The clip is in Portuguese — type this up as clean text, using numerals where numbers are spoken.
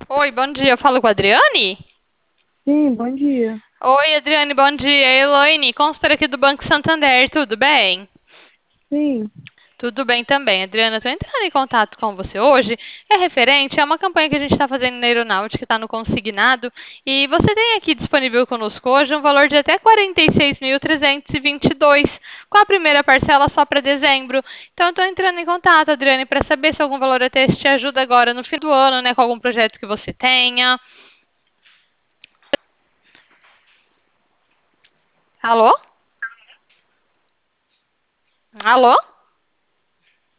Oi, bom dia. Eu falo com a Adriane? Sim, bom dia. Oi, Adriane, bom dia. Elaine, consultora aqui do Banco Santander, tudo bem? Sim, Tudo bem também, Adriana. Estou entrando em contato com você hoje. É referente a uma campanha que a gente está fazendo na Aeronáutica, que está no consignado. E você tem aqui disponível conosco hoje um valor de até 46.322, com a primeira parcela só para dezembro. Então, eu estou entrando em contato, Adriane, para saber se algum valor até te ajuda agora no fim do ano, né, com algum projeto que você tenha. Alô? Alô?